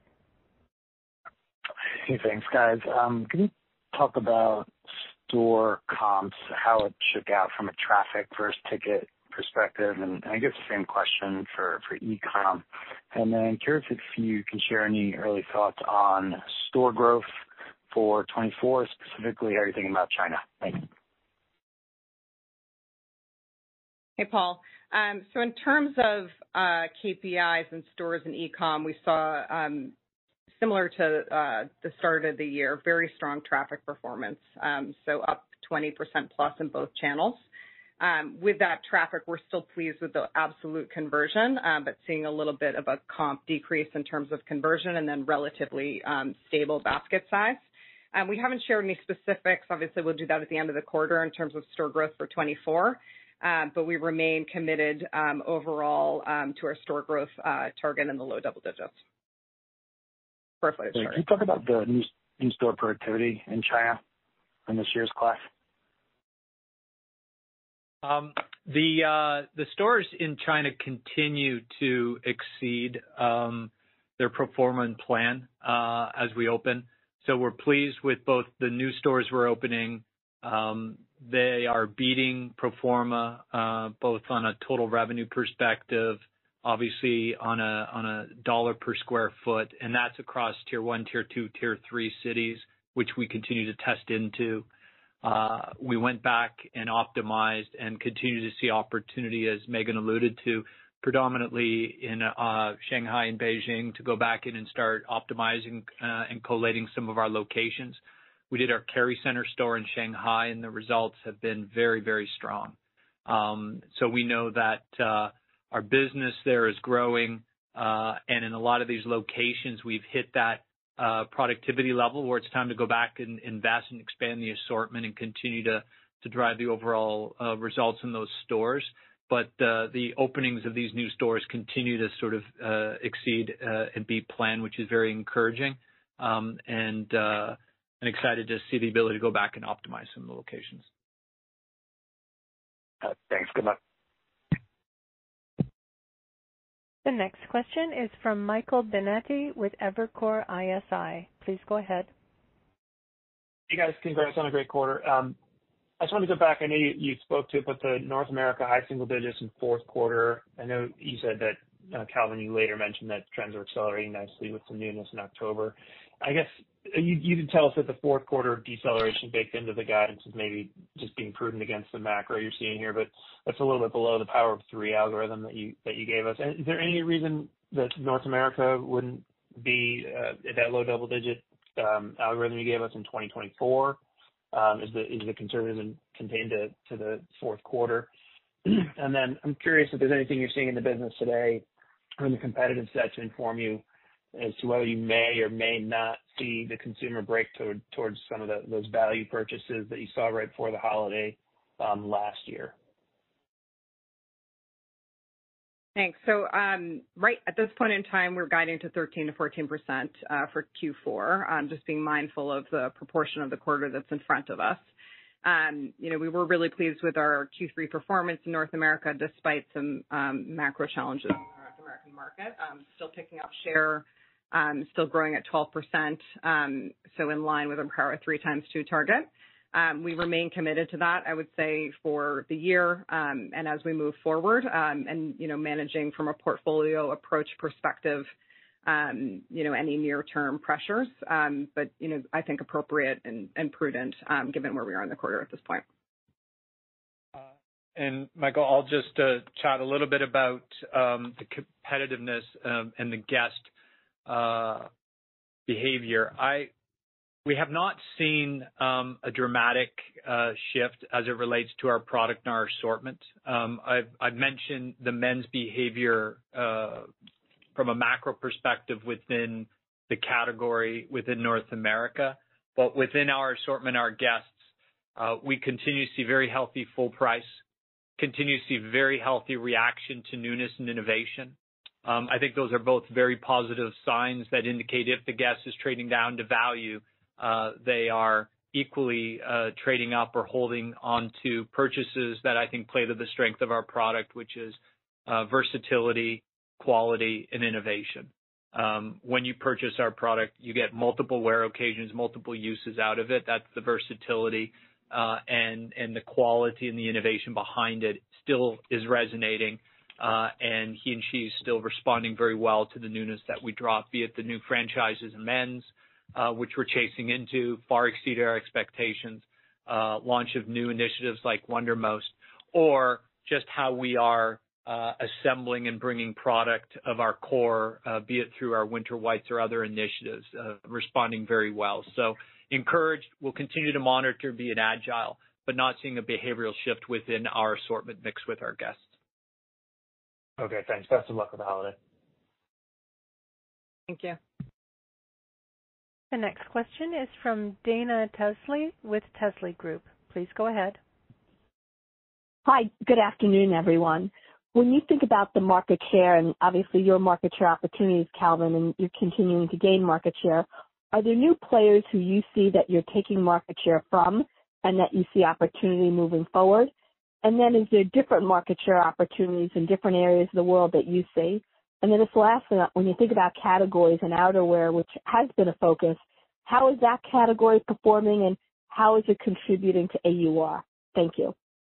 Hey, thanks, guys. Um, can you talk about store comps, how it shook out from a traffic versus ticket perspective? And I guess the same question for, for e-com. And then curious if you can share any early thoughts on store growth for twenty-four, specifically how you're thinking about China. Thanks.
Hey, Paul. Um, so in terms of uh, K P Is in stores and e-com, we saw um, similar to uh, the start of the year, very strong traffic performance, um, so up twenty percent plus in both channels. Um, with that traffic, we're still pleased with the absolute conversion, uh, but seeing a little bit of a comp decrease in terms of conversion and then relatively um, stable basket size. Um, we haven't shared any specifics. Obviously, we'll do that at the end of the quarter in terms of store growth for twenty-four, uh, but we remain committed um, overall um, to our store growth uh, target in the low double digits.
Can you talk about the new, new store productivity in China in this year's class?
Um, the uh, the stores in China continue to exceed um, their pro forma plan uh, as we open. So we're pleased with both the new stores we're opening. Um, they are beating pro forma uh, both on a total revenue perspective, obviously on a on a dollar per square foot, and that's across tier one, tier two, tier three cities, which we continue to test into. Uh, we went back and optimized and continue to see opportunity, as Megan alluded to, predominantly in uh, Shanghai and Beijing, to go back in and start optimizing uh, and collating some of our locations. We did our Kerry Center store in Shanghai, and the results have been very, very strong. Um, so we know that uh, our business there is growing, uh, and in a lot of these locations, we've hit that uh, productivity level where it's time to go back and invest and expand the assortment and continue to, to drive the overall uh, results in those stores. but uh, the openings of these new stores continue to sort of uh, exceed uh, and beat plan, which is very encouraging. Um, and uh, I'm excited to see the ability to go back and optimize some of the locations.
Uh, thanks. Good luck.
The next question is from Michael Binetti with Evercore I S I. Please go ahead.
Hey guys, congrats on a great quarter. Um, I just wanted to go back. I know you, you spoke to it, but the North America high single digits in fourth quarter. I know you said that, uh, Calvin, you later mentioned that trends are accelerating nicely with some newness in October. I guess you, you did tell us that the fourth quarter deceleration baked into the guidance is maybe just being prudent against the macro you're seeing here, but that's a little bit below the power of three algorithm that you that you gave us. And is there any reason that North America wouldn't be uh, at that low double digit um, algorithm you gave us in twenty twenty-four? Um, is the is the conservatism contained to, to the fourth quarter? And then I'm curious if there's anything you're seeing in the business today or in the competitive set to inform you as to whether you may or may not see the consumer break toward, towards some of the, those value purchases that you saw right before the holiday um, last year.
Thanks. So um, right at this point in time, we're guiding to thirteen to fourteen percent uh, for Q four, um, just being mindful of the proportion of the quarter that's in front of us. Um, you know, we were really pleased with our Q three performance in North America, despite some um, macro challenges in the North American market. Um, still picking up share, um, still growing at twelve percent, um, so in line with our Power three times two target. Um, we remain committed to that, I would say, for the year um, and as we move forward um, and, you know, managing from a portfolio approach perspective, um, you know, any near-term pressures, um, but, you know, I think appropriate and, and prudent um, given where we are in the quarter at this point.
Uh, and Michael, I'll just uh, chat a little bit about um, the competitiveness um, and the guest uh, behavior. I We have not seen um, a dramatic uh, shift as it relates to our product and our assortment. Um, I've, I've mentioned the men's behavior uh, from a macro perspective within the category within North America, but within our assortment, our guests, uh, we continue to see very healthy full price, continue to see very healthy reaction to newness and innovation. Um, I think those are both very positive signs that indicate if the guest is trading down to value, Uh, they are equally uh, trading up or holding on to purchases that I think play to the strength of our product, which is uh, versatility, quality, and innovation. Um, when you purchase our product, you get multiple wear occasions, multiple uses out of it. That's the versatility uh, and, and the quality and the innovation behind it still is resonating. Uh, and he and she is still responding very well to the newness that we drop, be it the new franchises in men's, Uh, which we're chasing into, far exceeded our expectations, uh, launch of new initiatives like Wondermost, or just how we are uh, assembling and bringing product of our core, uh, be it through our winter whites or other initiatives, uh, responding very well. So encouraged, we'll continue to monitor, be it agile, but not seeing a behavioral shift within our assortment mix with our guests.
Okay, thanks. Best of luck with the holiday.
Thank you.
The next question is from Dana Telsey with Telsey Group. Please go ahead.
Hi, good afternoon, everyone. When you think about the market share, and obviously your market share opportunities, Calvin, and you're continuing to gain market share, are there new players who you see that you're taking market share from and that you see opportunity moving forward? And then is there different market share opportunities in different areas of the world that you see? And then this last one, when you think about categories and outerwear, which has been a focus, how is that category performing and how is it contributing to A U R? Thank you.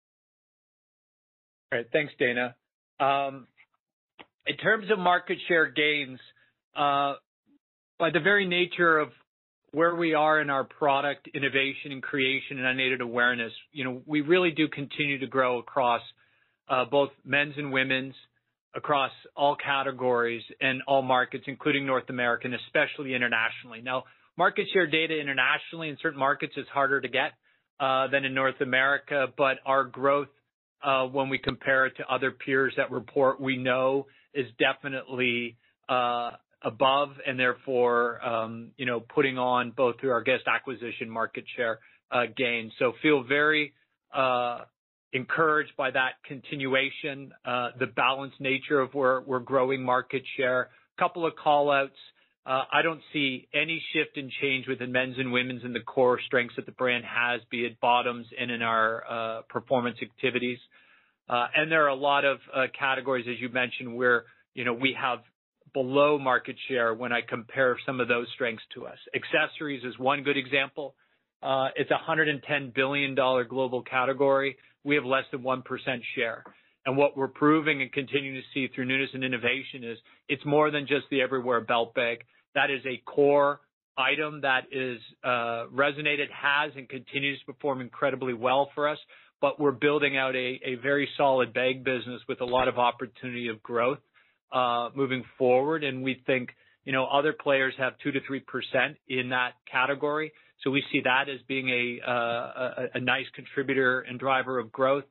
All right. Thanks, Dana. Um, in terms of market share gains, uh, by the very nature of where we are in our product innovation and creation and unaided awareness, you know, we really do continue to grow across uh, both men's and women's, across all categories and all markets, including North America, and especially internationally. Now, market share data internationally in certain markets is harder to get uh, than in North America, but our growth, uh, when we compare it to other peers that report, we know is definitely uh, above and therefore, um, you know, putting on both through our guest acquisition market share uh, gains. So feel very uh, encouraged by that continuation, uh, the balanced nature of where we're growing market share. Couple of call-outs. Uh, I don't see any shift and change within men's and women's in the core strengths that the brand has, be it bottoms and in our uh, performance activities. Uh, and there are a lot of uh, categories, as you mentioned, where, you know, we have below market share when I compare some of those strengths to us. Accessories is one good example. Uh, it's a one hundred ten billion dollars global category. We have less than one percent share. And what we're proving and continuing to see through newness and innovation is it's more than just the everywhere belt bag. That is a core item that is uh, resonated, has, and continues to perform incredibly well for us. But we're building out a, a very solid bag business with a lot of opportunity of growth uh, moving forward. And we think, you know, other players have two to three percent in that category. So we see that as being a, uh, a, a nice contributor and driver of growth.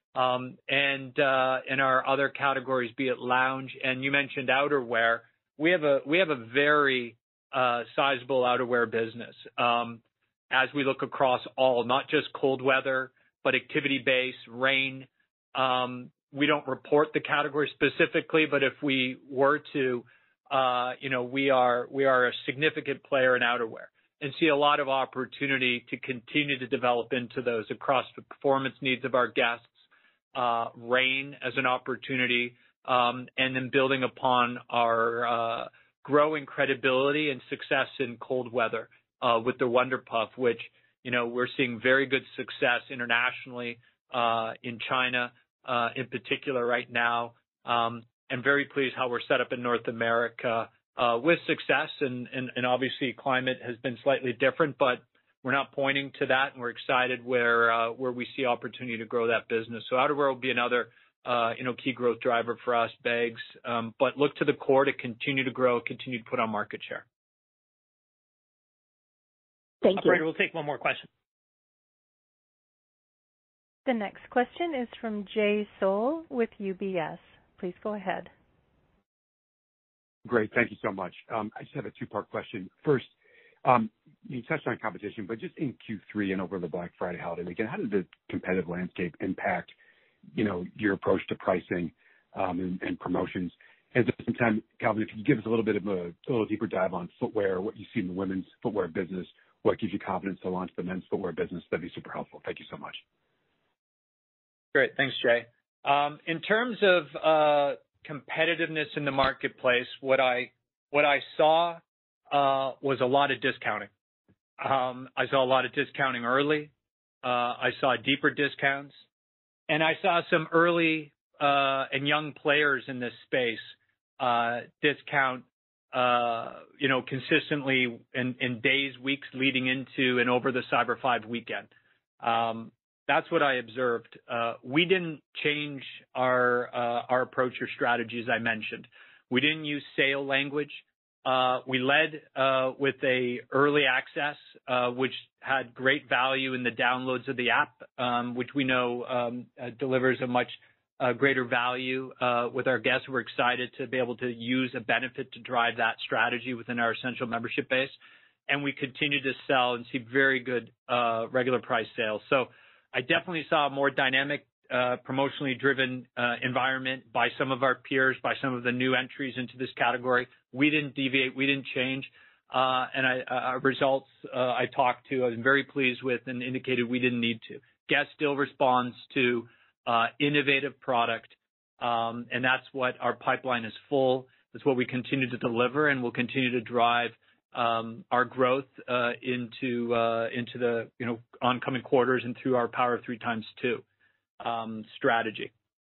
Um, and, uh, in our other categories, be it lounge, and you mentioned outerwear, we have a, we have a very, uh, sizable outerwear business. Um, as we look across all, not just cold weather, but activity-based, rain. Um, we don't report the category specifically, but if we were to, uh, you know, we are, we are a significant player in outerwear and see a lot of opportunity to continue to develop into those across the performance needs of our guests. Uh, rain as an opportunity, um, and then building upon our uh, growing credibility and success in cold weather uh, with the Wonder Puff, which, you know, we're seeing very good success internationally uh, in China uh, in particular right now, um, and very pleased how we're set up in North America uh, with success. And, and, and obviously climate has been slightly different, but we're not pointing to that, and we're excited where uh, where we see opportunity to grow that business. So outerwear will be another uh, you know key growth driver for us, bags. Um, but look to the core to continue to grow, continue to put on market share.
Thank
Operator,
you.
we'll take one more question.
The next question is from Jay Sole with U B S. Please go ahead.
Great. Thank you so much. Um, I just have a two-part question. First, um, you touched on competition, but just in Q three and over the Black Friday holiday weekend, how did the competitive landscape impact, you know, your approach to pricing um, and, and promotions? And at the same time, Calvin, if you could give us a little bit of a, a little deeper dive on footwear, what you see in the women's footwear business, what gives you confidence to launch the men's footwear business, that'd be super helpful. Thank you so much.
Great. Thanks, Jay. Um, in terms of uh, competitiveness in the marketplace, what I what I saw uh, was a lot of discounting. Um, I saw a lot of discounting early. Uh, I saw deeper discounts, and I saw some early uh, and young players in this space uh, discount, uh, you know, consistently in, in days, weeks leading into and over the Cyber Five weekend. Um, that's what I observed. Uh, we didn't change our uh, our approach or strategy, as I mentioned. We didn't use sale language. Uh, we led uh, with a early access, uh, which had great value in the downloads of the app, um, which we know um, uh, delivers a much uh, greater value uh, with our guests. We're excited to be able to use a benefit to drive that strategy within our essential membership base. And we continue to sell and see very good uh, regular price sales. So I definitely saw a more dynamic, uh, promotionally driven uh, environment by some of our peers, by some of the new entries into this category. We didn't deviate. We didn't change. Uh, and I, uh, our results uh, I talked to, I was very pleased with and indicated we didn't need to. Guest still responds to uh, innovative product, um, and that's what our pipeline is full. That's what we continue to deliver, and we'll continue to drive um, our growth uh, into uh, into the you know oncoming quarters and through our Power of Three Times Two um, strategy.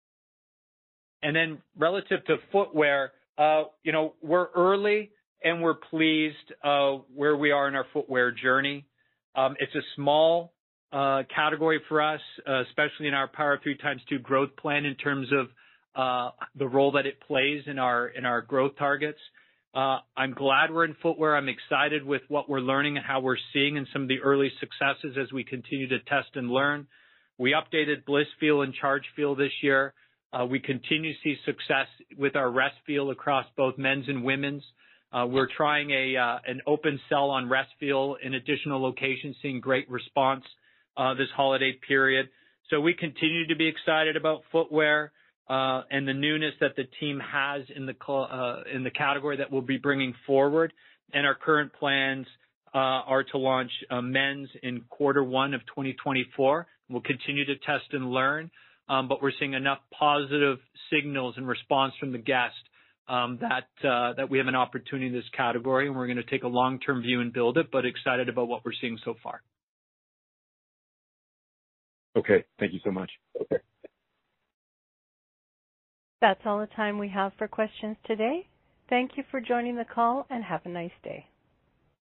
And then relative to footwear, uh, you know we're early. And we're pleased uh, where we are in our footwear journey. Um, it's a small uh, category for us, uh, especially in our Power of Three Times Two growth plan in terms of uh, the role that it plays in our in our growth targets. Uh, I'm glad we're in footwear. I'm excited with what we're learning and how we're seeing and some of the early successes as we continue to test and learn. We updated Blissfeel and Chargefeel this year. Uh, we continue to see success with our Restfeel across both men's and women's. Uh, we're trying a uh, an open sell on Restfeel in additional locations, seeing great response uh, this holiday period. So we continue to be excited about footwear uh, and the newness that the team has in the uh, in the category that we'll be bringing forward. And our current plans uh, are to launch uh, men's in quarter one of twenty twenty-four. We'll continue to test and learn, um, but we're seeing enough positive signals and response from the guest um, that uh, that we have an opportunity in this category, and we're going to take a long-term view and build it, but excited about what we're seeing so far.
Okay. Thank you so much. Okay.
That's all the time we have for questions today. Thank you for joining the call and have a nice day.